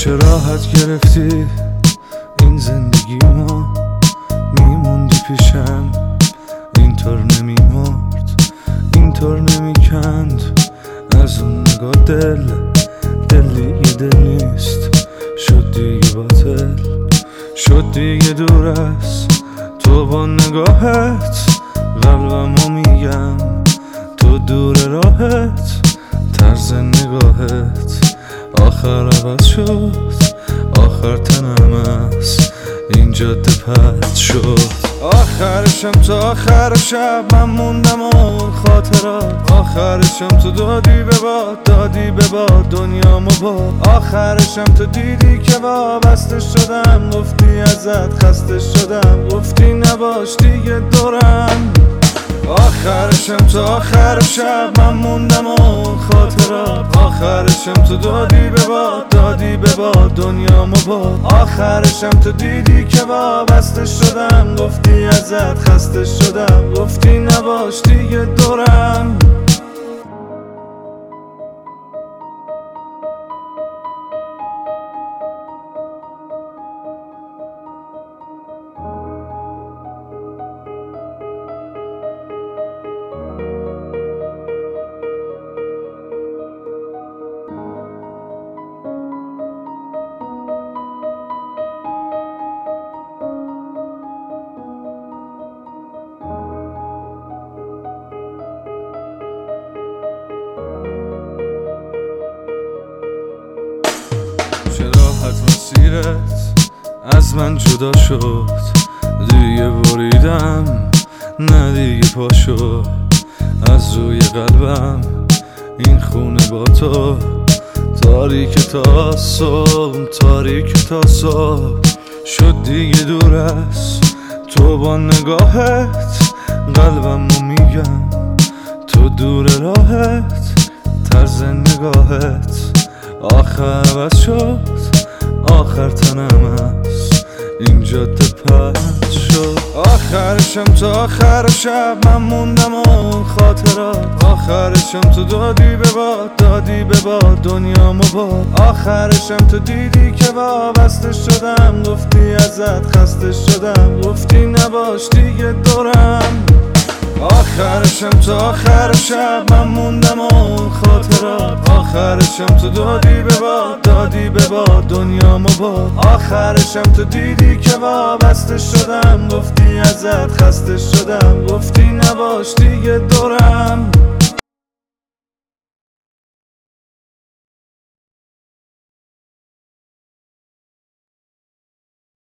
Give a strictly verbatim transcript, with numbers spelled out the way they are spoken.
چه راحت گرفتی این زندگی ما، میموندی پیشم اینطور نمیمرد، اینطور نمیکند از اون نگاه دل. دل دیگه دل نیست، شد دیگه باطل، شد دیگه دور است تو با نگاهت. قلبمو میگم تو دور راهت، طرز نگاهت آخر عوض شد، آخر تنم است این جاده پرد شد. آخرشم تا آخر شب من موندم اون خاطرات، آخرشم تو دادی به باد، دادی به باد دنیامو باد. آخرشم تو دیدی که وابسته شدم، گفتی ازت خسته شدم، گفتی نباش دیگه دورم. آخرشم تا آخر شب من موندم اون خاطرات، آخرشم تو دادی به باد، دادی به باد دنیامو باد. آخرشم تو دیدی که وابسته شدم، گفتی ازت خسته شدم، گفتی نباش دیگه دورم. چه راحت مسیرت از من جدا شد، دیگه بریدم نه دیگه پا شد از روی قلبم این خونه با تو. تاریک تا صبح، تاریک تا صبح، شد دیگه دور است تو با نگاهت. قلبمو میگم تو دور راهت، طرز نگاهت آخر عوض شد، آخر تنم است این جاده پرد شد. آخرشم تا آخر شب من موندم اون خاطرات، آخرشم تو دادی به باد، دادی به باد دنیامو باد. آخرشم تو دیدی که وابسته شدم، گفتی ازت خسته شدم، گفتی نباش دیگه دورم. آخرشم تا آخر شب من موندم اون خاطرات، آخرشم تو دادی به باد، دادی به باد دنیامو باد. آخرشم تو دیدی که وابسته شدم، گفتی ازت خسته شدم، گفتی نباش دیگه دورم.